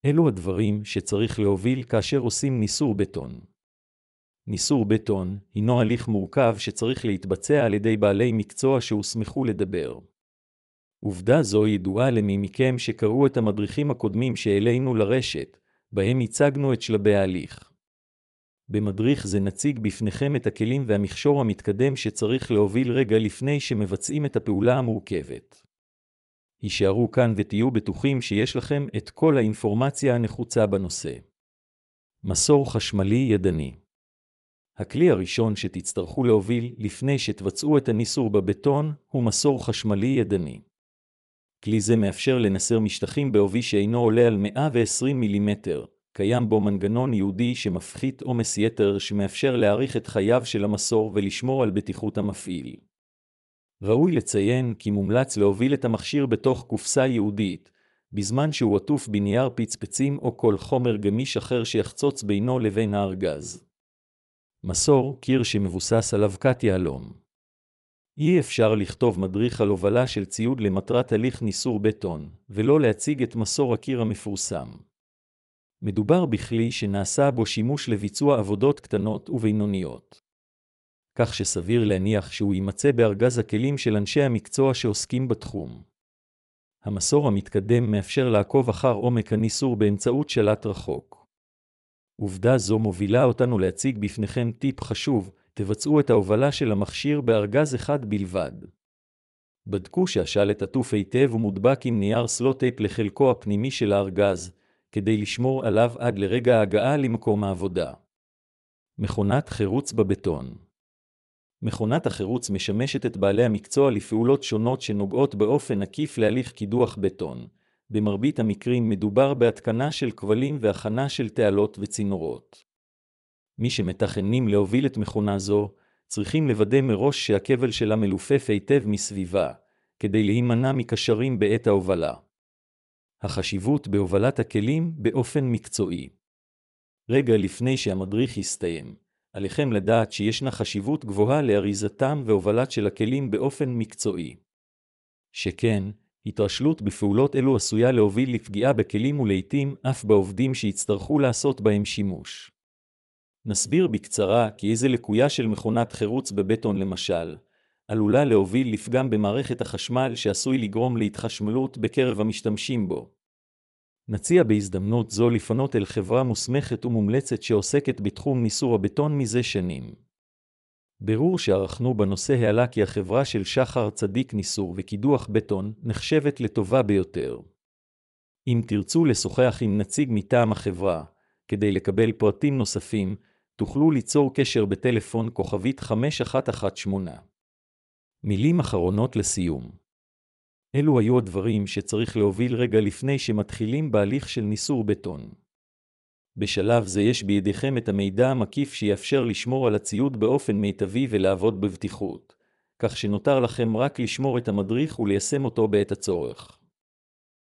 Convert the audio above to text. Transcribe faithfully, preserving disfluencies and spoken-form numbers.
אלו הדברים שצריך להוביל כאשר עושים ניסור בטון. ניסור בטון הינו הליך מורכב שצריך להתבצע על ידי בעלי מקצוע שהוסמכו לדבר. עובדה זו ידועה למי מכם שקראו את המדריכים הקודמים שהעלינו לרשת, בהם הצגנו את שלבי ההליך. במדריך זה נציג בפניכם את הכלים והמכשור המתקדם שצריך להוביל רגע לפני שמבצעים את הפעולה המורכבת. הישארו כאן ותהיו בטוחים שיש לכם את כל האינפורמציה הנחוצה בנושא. מסור חשמלי ידני. הכלי הראשון שתצטרכו להוביל לפני שתבצעו את הניסור בבטון הוא מסור חשמלי ידני. כלי זה מאפשר לנסר משטחים בעובי שאינו עולה על מאה ועשרים מילימטר. קיים בו מנגנון ייעודי שמפחית עומס יתר שמאפשר להאריך את חייו של המסור ולשמור על בטיחות המפעיל. ראוי לציין כי מומלץ להוביל את המכשיר בתוך קופסה ייעודית, בזמן שהוא עטוף בנייר פצפצים או כל חומר גמיש אחר שיחצוץ בינו לבין הארגז. מסור קיר שמבוסס על אבקת יהלום. אי אפשר לכתוב מדריך על הובלה של ציוד למטרת הליך ניסור בטון, ולא להציג את מסור הקיר המפורסם. מדובר בכלי שנעשה בו שימוש לביצוע עבודות קטנות ובינוניות. כך שסביר להניח שהוא יימצא בארגז הכלים של אנשי המקצוע שעוסקים בתחום. המסור המתקדם מאפשר לעקוב אחר עומק הניסור באמצעות שלט רחוק. עובדה זו מובילה אותנו להציג בפניכם טיפ חשוב, תבצעו את ההובלה של המכשיר בארגז אחד בלבד. בדקו שהשלט עטוף היטב ומודבק עם נייר סלוטייפ לחלקו הפנימי של הארגז, כדי לשמור עליו עד לרגע ההגעה למקום העבודה. מכונת חירוץ בבטון. מכונת החירוץ משמשת את בעלי המקצוע לפעולות שונות שנוגעות באופן עקיף להליך קידוח בטון. במרבית המקרים מדובר בהתקנה של כבלים והכנה של תעלות וצינורות. מי שמתכננים להוביל את מכונה זו, צריכים לוודא מראש שהכבל שלה מלופף היטב מסביבה, כדי להימנע מקשרים בעת ההובלה. החשיבות בהובלת הכלים באופן מקצועי. רגע לפני שהמדריך יסתיים, עליכם לדעת שישנה חשיבות גבוהה לאריזתם והובלת של הכלים באופן מקצועי. שכן, התרשלות בפעולות אלו עשויה להוביל לפגיעה בכלים ולעיתים אף בעובדים שיצטרכו לעשות בהם שימוש. נסביר בקצרה כי איזה לקויה של מכונת חירוץ בבטון למשל, עלולה להוביל לפגם במערכת החשמל שעשוי לגרום להתחשמלות בקרב המשתמשים בו. נציע בהזדמנות זו לפנות אל חברה מוסמכת ומומלצת שעוסקת בתחום ניסור הבטון מזה שנים. בירור שערכנו בנושא העלה כי החברה של שחר צדיק ניסור וקידוח בטון נחשבת לטובה ביותר. אם תרצו לשוחח עם נציג מטעם החברה, כדי לקבל פרטים נוספים, תוכלו ליצור קשר בטלפון כוכבית חמש אחת אחת שמונה. מילים אחרונות לסיום. אלו היו הדברים שצריך להוביל רגע לפני שמתחילים בהליך של ניסור בטון. בשלב זה יש בידיכם את המידע המקיף שיאפשר לשמור על הציוד באופן מיטבי ולעבוד בבטיחות, כך שנותר לכם רק לשמור את המדריך וליישם אותו בעת הצורך.